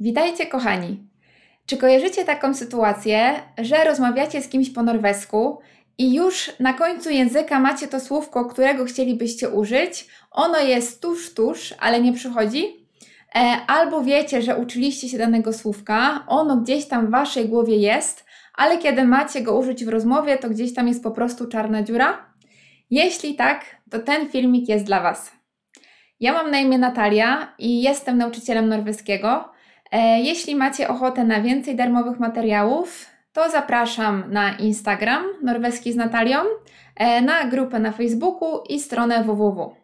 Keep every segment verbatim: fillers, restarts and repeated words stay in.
Witajcie kochani! Czy kojarzycie taką sytuację, że rozmawiacie z kimś po norwesku i już na końcu języka macie to słówko, którego chcielibyście użyć, ono jest tuż, tuż, ale nie przychodzi? E, albo wiecie, że uczyliście się danego słówka, ono gdzieś tam w waszej głowie jest, ale kiedy macie go użyć w rozmowie, to gdzieś tam jest po prostu czarna dziura? Jeśli tak, to ten filmik jest dla was. Ja mam na imię Natalia i jestem nauczycielem norweskiego. Jeśli macie ochotę na więcej darmowych materiałów, to zapraszam na Instagram Norweski z Natalią, na grupę na Facebooku i stronę www.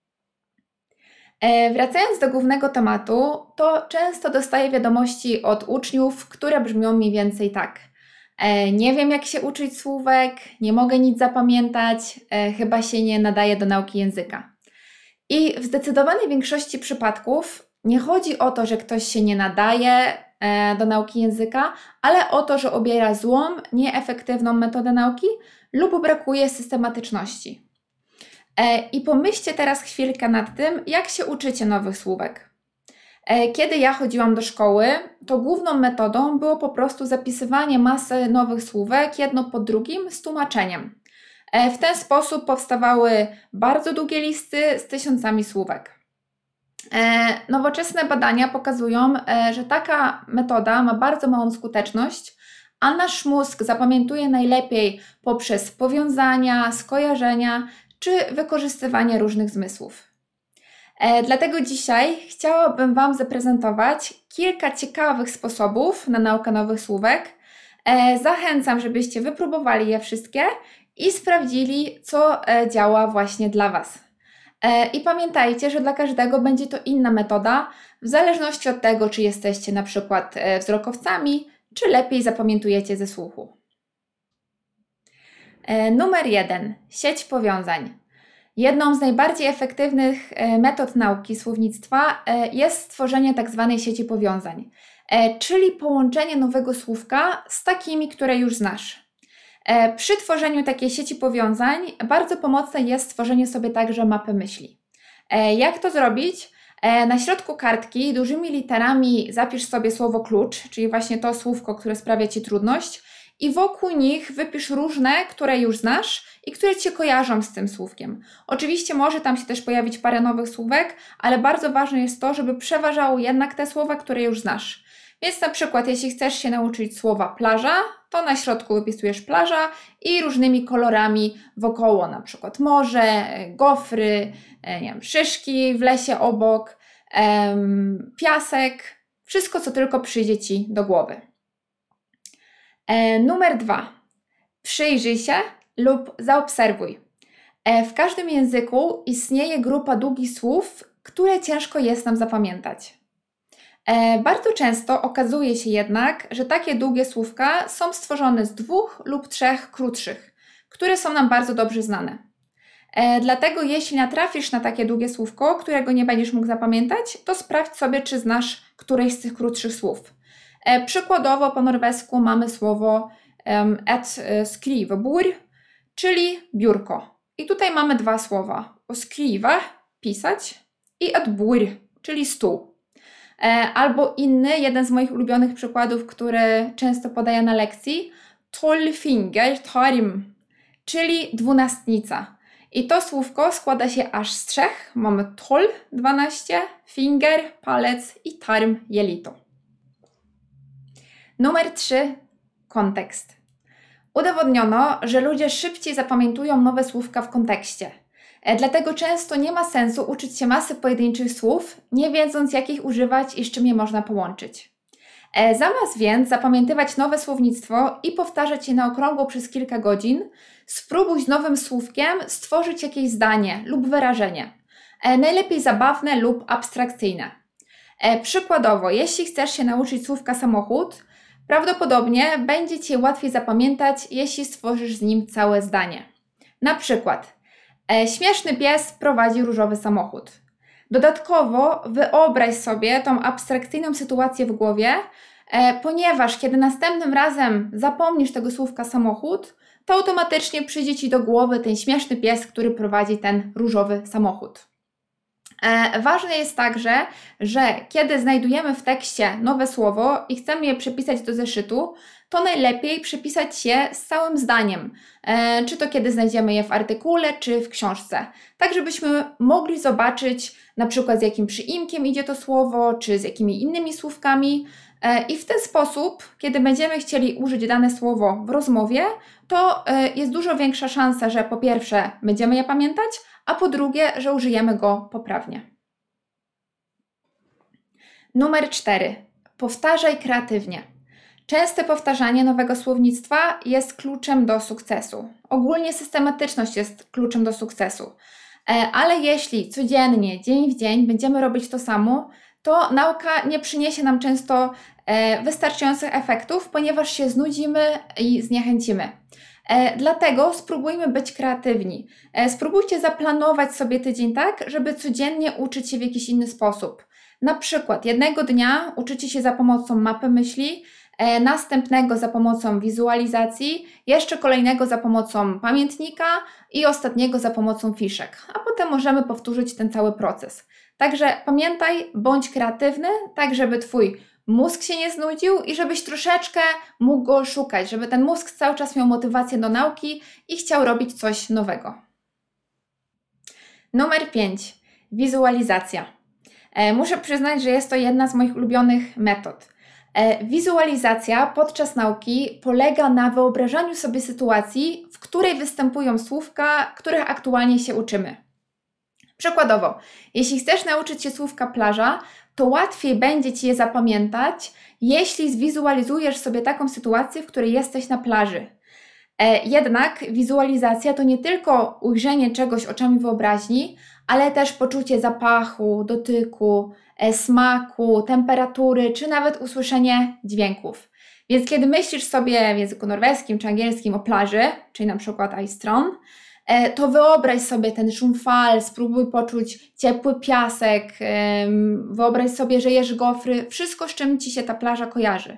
Wracając do głównego tematu, to często dostaję wiadomości od uczniów, które brzmią mniej więcej tak. Nie wiem, jak się uczyć słówek, nie mogę nic zapamiętać, chyba się nie nadaje do nauki języka. I w zdecydowanej większości przypadków nie chodzi o to, że ktoś się nie nadaje do nauki języka, ale o to, że obiera złą, nieefektywną metodę nauki lub brakuje systematyczności. I pomyślcie teraz chwilkę nad tym, jak się uczycie nowych słówek. Kiedy ja chodziłam do szkoły, to główną metodą było po prostu zapisywanie masy nowych słówek, jedno po drugim, z tłumaczeniem. W ten sposób powstawały bardzo długie listy z tysiącami słówek. Nowoczesne badania pokazują, że taka metoda ma bardzo małą skuteczność, a nasz mózg zapamiętuje najlepiej poprzez powiązania, skojarzenia czy wykorzystywanie różnych zmysłów. Dlatego dzisiaj chciałabym Wam zaprezentować kilka ciekawych sposobów na naukę nowych słówek. Zachęcam, żebyście wypróbowali je wszystkie i sprawdzili, co działa właśnie dla Was. I pamiętajcie, że dla każdego będzie to inna metoda, w zależności od tego, czy jesteście na przykład wzrokowcami, czy lepiej zapamiętujecie ze słuchu. Numer jeden. Sieć powiązań. Jedną z najbardziej efektywnych metod nauki słownictwa jest stworzenie tzw. sieci powiązań, czyli połączenie nowego słówka z takimi, które już znasz. Przy tworzeniu takiej sieci powiązań bardzo pomocne jest stworzenie sobie także mapy myśli. Jak to zrobić? Na środku kartki dużymi literami zapisz sobie słowo klucz, czyli właśnie to słówko, które sprawia Ci trudność, i wokół nich wypisz różne, które już znasz i które Cię kojarzą z tym słówkiem. Oczywiście może tam się też pojawić parę nowych słówek, ale bardzo ważne jest to, żeby przeważało jednak te słowa, które już znasz. Więc na przykład, jeśli chcesz się nauczyć słowa plaża, to na środku wypisujesz plaża i różnymi kolorami wokoło, na przykład morze, gofry, nie wiem, szyszki w lesie obok, em, piasek, wszystko, co tylko przyjdzie Ci do głowy. E, numer dwa. Przyjrzyj się lub zaobserwuj. E, w każdym języku istnieje grupa długich słów, które ciężko jest nam zapamiętać. E, bardzo często okazuje się jednak, że takie długie słówka są stworzone z dwóch lub trzech krótszych, które są nam bardzo dobrze znane. E, dlatego jeśli natrafisz na takie długie słówko, którego nie będziesz mógł zapamiętać, to sprawdź sobie, czy znasz któreś z tych krótszych słów. E, przykładowo po norwesku mamy słowo um, et skrivebord, czyli biurko. I tutaj mamy dwa słowa. O skrive, pisać, i et bord, czyli stół. Albo inny, jeden z moich ulubionych przykładów, który często podaję na lekcji, tolvfingertarm, czyli dwunastnica. I to słówko składa się aż z trzech. Mamy tol, dwanaście, finger, palec i tarm, jelito. Numer trzy. Kontekst. Udowodniono, że ludzie szybciej zapamiętują nowe słówka w kontekście. Dlatego często nie ma sensu uczyć się masy pojedynczych słów, nie wiedząc, jak ich używać i z czym je można połączyć. Zamiast więc zapamiętywać nowe słownictwo i powtarzać je na okrągło przez kilka godzin, spróbuj z nowym słówkiem stworzyć jakieś zdanie lub wyrażenie. Najlepiej zabawne lub abstrakcyjne. Przykładowo, jeśli chcesz się nauczyć słówka samochód, prawdopodobnie będzie Ci łatwiej zapamiętać, jeśli stworzysz z nim całe zdanie. Na przykład, E, śmieszny pies prowadzi różowy samochód. Dodatkowo wyobraź sobie tą abstrakcyjną sytuację w głowie, e, ponieważ kiedy następnym razem zapomnisz tego słówka samochód, to automatycznie przyjdzie Ci do głowy ten śmieszny pies, który prowadzi ten różowy samochód. E, ważne jest także, że kiedy znajdujemy w tekście nowe słowo i chcemy je przepisać do zeszytu, to najlepiej przepisać je z całym zdaniem, e, czy to kiedy znajdziemy je w artykule, czy w książce, tak żebyśmy mogli zobaczyć na przykład z jakim przyimkiem idzie to słowo, czy z jakimi innymi słówkami e, i w ten sposób, kiedy będziemy chcieli użyć dane słowo w rozmowie, to e, jest dużo większa szansa, że po pierwsze będziemy je pamiętać, a po drugie, że użyjemy go poprawnie. Numer cztery. Powtarzaj kreatywnie. Częste powtarzanie nowego słownictwa jest kluczem do sukcesu. Ogólnie systematyczność jest kluczem do sukcesu. Ale jeśli codziennie, dzień w dzień będziemy robić to samo, to nauka nie przyniesie nam często wystarczających efektów, ponieważ się znudzimy i zniechęcimy. E, dlatego spróbujmy być kreatywni. E, spróbujcie zaplanować sobie tydzień tak, żeby codziennie uczyć się w jakiś inny sposób. Na przykład jednego dnia uczycie się za pomocą mapy myśli, e, następnego za pomocą wizualizacji, jeszcze kolejnego za pomocą pamiętnika i ostatniego za pomocą fiszek. A potem możemy powtórzyć ten cały proces. Także pamiętaj, bądź kreatywny, tak żeby Twój mózg się nie znudził i żebyś troszeczkę mógł go szukać, żeby ten mózg cały czas miał motywację do nauki i chciał robić coś nowego. Numer pięć. Wizualizacja. E, muszę przyznać, że jest to jedna z moich ulubionych metod. E, wizualizacja podczas nauki polega na wyobrażaniu sobie sytuacji, w której występują słówka, których aktualnie się uczymy. Przykładowo, jeśli chcesz nauczyć się słówka plaża, to łatwiej będzie Ci je zapamiętać, jeśli zwizualizujesz sobie taką sytuację, w której jesteś na plaży. E, jednak wizualizacja to nie tylko ujrzenie czegoś oczami wyobraźni, ale też poczucie zapachu, dotyku, e, smaku, temperatury, czy nawet usłyszenie dźwięków. Więc kiedy myślisz sobie w języku norweskim czy angielskim o plaży, czyli na przykład Istron, to wyobraź sobie ten szum fal, spróbuj poczuć ciepły piasek, wyobraź sobie, że jesz gofry, wszystko, z czym Ci się ta plaża kojarzy.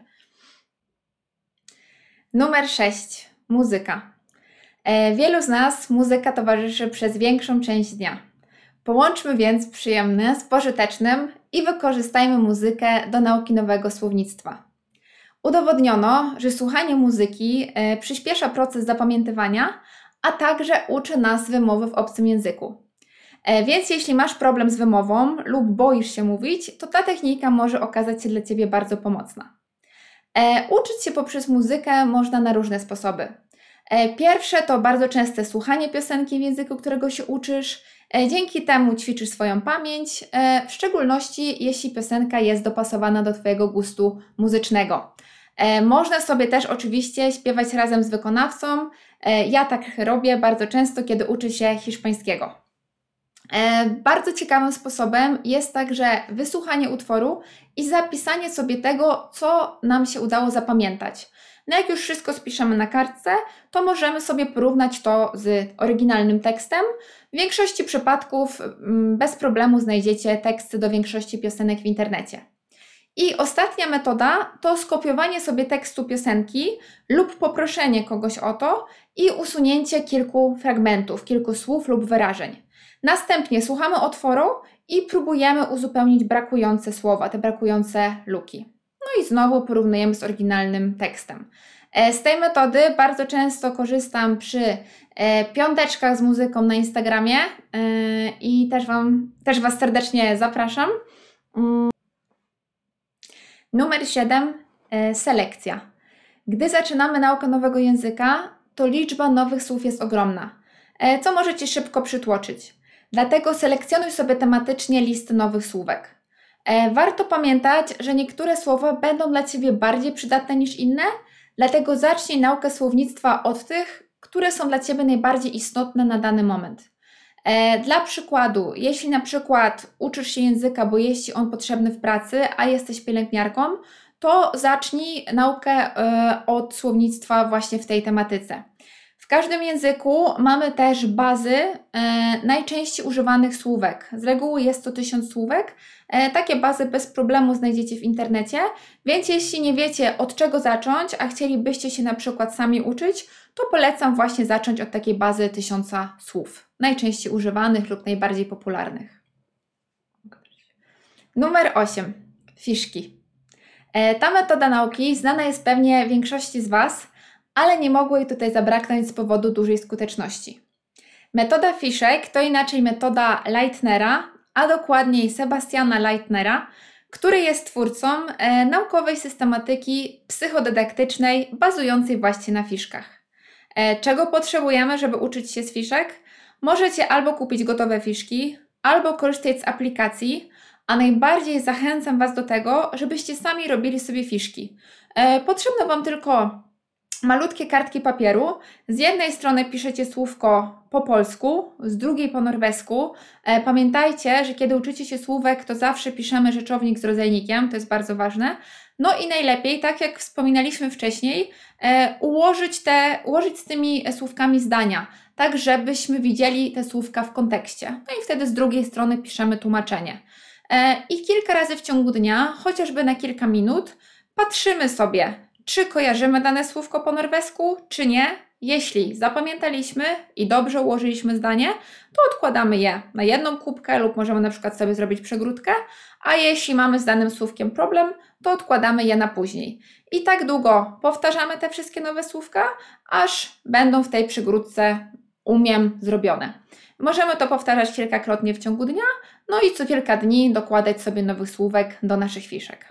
Numer sześć. Muzyka. Wielu z nas muzyka towarzyszy przez większą część dnia. Połączmy więc przyjemne z pożytecznym i wykorzystajmy muzykę do nauki nowego słownictwa. Udowodniono, że słuchanie muzyki przyspiesza proces zapamiętywania, a także uczy nas wymowy w obcym języku. E, więc jeśli masz problem z wymową lub boisz się mówić, to ta technika może okazać się dla Ciebie bardzo pomocna. E, uczyć się poprzez muzykę można na różne sposoby. E, pierwsze to bardzo częste słuchanie piosenki w języku, którego się uczysz. E, dzięki temu ćwiczysz swoją pamięć, e, w szczególności jeśli piosenka jest dopasowana do Twojego gustu muzycznego. E, można sobie też oczywiście śpiewać razem z wykonawcą. E, ja tak robię bardzo często, kiedy uczę się hiszpańskiego. E, bardzo ciekawym sposobem jest także wysłuchanie utworu i zapisanie sobie tego, co nam się udało zapamiętać. No jak już wszystko spiszemy na kartce, to możemy sobie porównać to z oryginalnym tekstem. W większości przypadków mm, bez problemu znajdziecie teksty do większości piosenek w internecie. I ostatnia metoda to skopiowanie sobie tekstu piosenki lub poproszenie kogoś o to i usunięcie kilku fragmentów, kilku słów lub wyrażeń. Następnie słuchamy utworu i próbujemy uzupełnić brakujące słowa, te brakujące luki. No i znowu porównujemy z oryginalnym tekstem. Z tej metody bardzo często korzystam przy piąteczkach z muzyką na Instagramie i też, wam, też Was serdecznie zapraszam. Numer siedem. Selekcja. Gdy zaczynamy naukę nowego języka, to liczba nowych słów jest ogromna, co może Ci szybko przytłoczyć. Dlatego selekcjonuj sobie tematycznie listy nowych słówek. Warto pamiętać, że niektóre słowa będą dla Ciebie bardziej przydatne niż inne, dlatego zacznij naukę słownictwa od tych, które są dla Ciebie najbardziej istotne na dany moment. Dla przykładu, jeśli na przykład uczysz się języka, bo jest Ci on potrzebny w pracy, a jesteś pielęgniarką, to zacznij naukę od słownictwa właśnie w tej tematyce. W każdym języku mamy też bazy e, najczęściej używanych słówek. Z reguły jest to tysiąc słówek. E, takie bazy bez problemu znajdziecie w internecie, więc jeśli nie wiecie od czego zacząć, a chcielibyście się na przykład sami uczyć, to polecam właśnie zacząć od takiej bazy tysiąca słów, najczęściej używanych lub najbardziej popularnych. Numer osiem. Fiszki. Ta metoda nauki znana jest pewnie większości z Was, ale nie mogło jej tutaj zabraknąć z powodu dużej skuteczności. Metoda fiszek to inaczej metoda Leitnera, a dokładniej Sebastiana Leitnera, który jest twórcą e, naukowej systematyki psychodydaktycznej bazującej właśnie na fiszkach. E, czego potrzebujemy, żeby uczyć się z fiszek? Możecie albo kupić gotowe fiszki, albo korzystać z aplikacji, a najbardziej zachęcam Was do tego, żebyście sami robili sobie fiszki. E, potrzebne Wam tylko malutkie kartki papieru. Z jednej strony piszecie słówko po polsku, z drugiej po norwesku. E, pamiętajcie, że kiedy uczycie się słówek, to zawsze piszemy rzeczownik z rodzajnikiem, to jest bardzo ważne. No i najlepiej, tak jak wspominaliśmy wcześniej, e, ułożyć, te, ułożyć z tymi słówkami zdania, tak żebyśmy widzieli te słówka w kontekście. No i wtedy z drugiej strony piszemy tłumaczenie. E, I kilka razy w ciągu dnia, chociażby na kilka minut, patrzymy sobie, czy kojarzymy dane słówko po norwesku, czy nie. Jeśli zapamiętaliśmy i dobrze ułożyliśmy zdanie, to odkładamy je na jedną kubkę lub możemy na przykład sobie zrobić przegródkę, a jeśli mamy z danym słówkiem problem, to odkładamy je na później. I tak długo powtarzamy te wszystkie nowe słówka, aż będą w tej przegródce umiem zrobione. Możemy to powtarzać kilkakrotnie w ciągu dnia, no i co kilka dni dokładać sobie nowych słówek do naszych fiszek.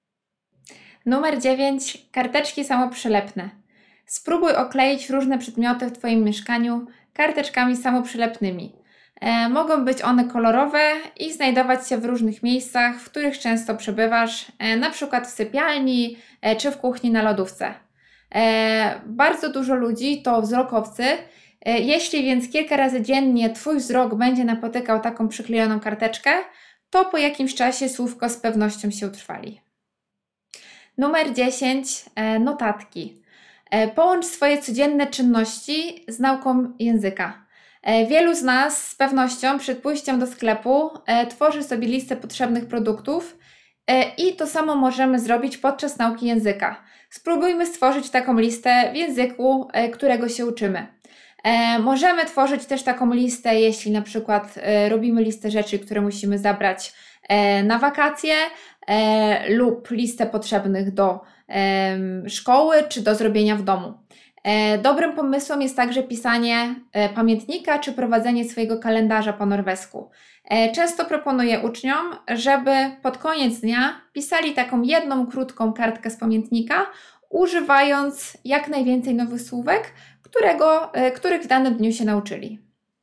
Numer dziewięć. Karteczki samoprzylepne. Spróbuj okleić różne przedmioty w Twoim mieszkaniu karteczkami samoprzylepnymi. E, mogą być one kolorowe i znajdować się w różnych miejscach, w których często przebywasz, e, na przykład w sypialni e, czy w kuchni na lodówce. E, bardzo dużo ludzi to wzrokowcy. E, jeśli więc kilka razy dziennie Twój wzrok będzie napotykał taką przyklejoną karteczkę, to po jakimś czasie słówko z pewnością się utrwali. Numer dziesięć. E, notatki. E, połącz swoje codzienne czynności z nauką języka. E, wielu z nas z pewnością przed pójściem do sklepu e, tworzy sobie listę potrzebnych produktów e, i to samo możemy zrobić podczas nauki języka. Spróbujmy stworzyć taką listę w języku, e, którego się uczymy. E, możemy tworzyć też taką listę, jeśli na przykład e, robimy listę rzeczy, które musimy zabrać e, na wakacje, E, lub listę potrzebnych do e, szkoły czy do zrobienia w domu. E, dobrym pomysłem jest także pisanie e, pamiętnika czy prowadzenie swojego kalendarza po norwesku. E, często proponuję uczniom, żeby pod koniec dnia pisali taką jedną krótką kartkę z pamiętnika, używając jak najwięcej nowych słówek, którego, e, których w danym dniu się nauczyli.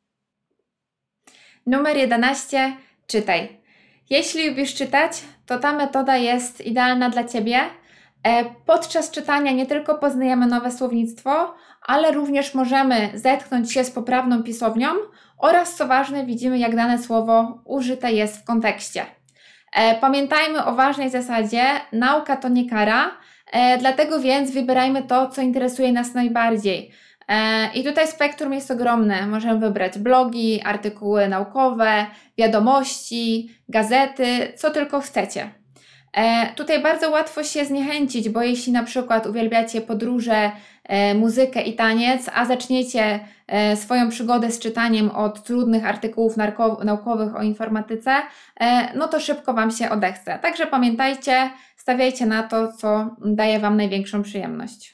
Numer jedenaście. Czytaj. Jeśli lubisz czytać, to ta metoda jest idealna dla Ciebie. Podczas czytania nie tylko poznajemy nowe słownictwo, ale również możemy zetknąć się z poprawną pisownią oraz, co ważne, widzimy, jak dane słowo użyte jest w kontekście. Pamiętajmy o ważnej zasadzie, nauka to nie kara, dlatego więc wybierajmy to, co interesuje nas najbardziej. I tutaj spektrum jest ogromne. Możemy wybrać blogi, artykuły naukowe, wiadomości, gazety, co tylko chcecie. Tutaj bardzo łatwo się zniechęcić, bo jeśli na przykład uwielbiacie podróże, muzykę i taniec, a zaczniecie swoją przygodę z czytaniem od trudnych artykułów naukowych o informatyce, no to szybko Wam się odechce. Także pamiętajcie, stawiajcie na to, co daje Wam największą przyjemność.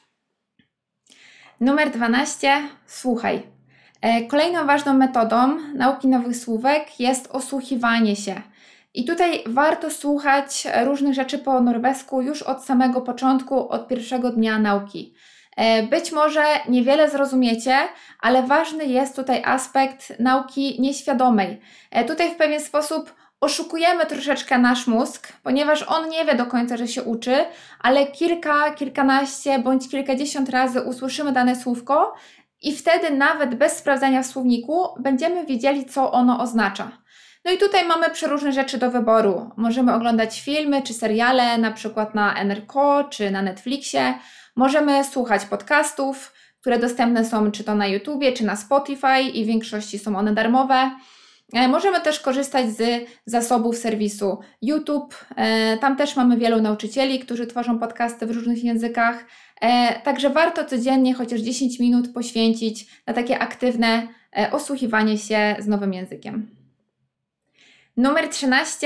Numer dwanaście. Słuchaj. Kolejną ważną metodą nauki nowych słówek jest osłuchiwanie się. I tutaj warto słuchać różnych rzeczy po norwesku już od samego początku, od pierwszego dnia nauki. Być może niewiele zrozumiecie, ale ważny jest tutaj aspekt nauki nieświadomej. Tutaj w pewien sposób oszukujemy troszeczkę nasz mózg, ponieważ on nie wie do końca, że się uczy, ale kilka, kilkanaście bądź kilkadziesiąt razy usłyszymy dane słówko i wtedy nawet bez sprawdzania w słowniku będziemy wiedzieli, co ono oznacza. No i tutaj mamy przeróżne rzeczy do wyboru. Możemy oglądać filmy czy seriale, na przykład na N R K o czy na Netflixie. Możemy słuchać podcastów, które dostępne są czy to na YouTubie, czy na Spotify i w większości są one darmowe. Możemy też korzystać z zasobów serwisu YouTube. Tam też mamy wielu nauczycieli, którzy tworzą podcasty w różnych językach. Także warto codziennie chociaż dziesięć minut poświęcić na takie aktywne osłuchiwanie się z nowym językiem. Numer trzynaście.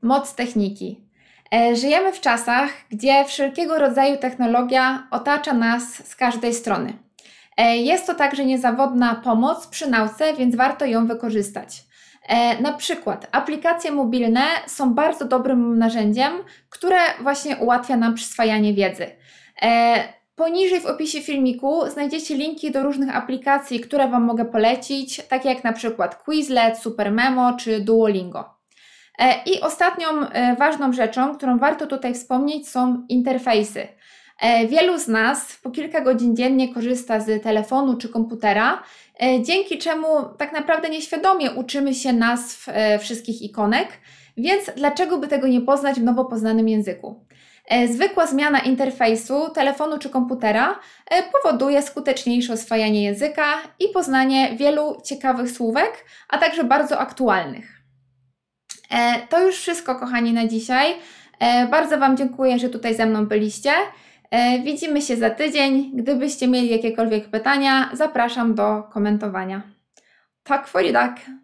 Moc techniki. E, Żyjemy w czasach, gdzie wszelkiego rodzaju technologia otacza nas z każdej strony. E, Jest to także niezawodna pomoc przy nauce, więc warto ją wykorzystać. E, Na przykład aplikacje mobilne są bardzo dobrym narzędziem, które właśnie ułatwia nam przyswajanie wiedzy. E, Poniżej w opisie filmiku znajdziecie linki do różnych aplikacji, które Wam mogę polecić, takie jak na przykład Quizlet, Supermemo czy Duolingo. E, I ostatnią e, ważną rzeczą, którą warto tutaj wspomnieć, są interfejsy. E, Wielu z nas po kilka godzin dziennie korzysta z telefonu czy komputera, e, dzięki czemu tak naprawdę nieświadomie uczymy się nazw e, wszystkich ikonek, więc dlaczego by tego nie poznać w nowo poznanym języku? E, Zwykła zmiana interfejsu telefonu czy komputera e, powoduje skuteczniejsze oswajanie języka i poznanie wielu ciekawych słówek, a także bardzo aktualnych. E, To już wszystko, kochani, na dzisiaj. E, Bardzo Wam dziękuję, że tutaj ze mną byliście. E, Widzimy się za tydzień. Gdybyście mieli jakiekolwiek pytania, zapraszam do komentowania. Tak for i tak.